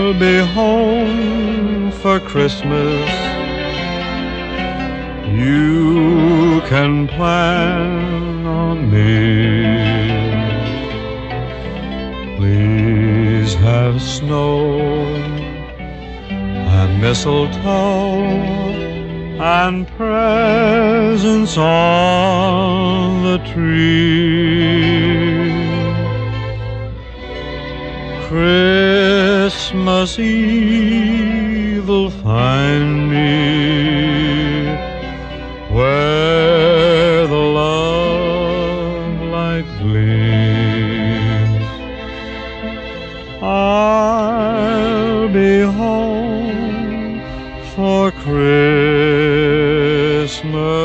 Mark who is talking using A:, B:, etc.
A: I'll be home for Christmas. You can plan on me. Please have snow and mistletoe and presents on the tree. Christmas Eve will find me where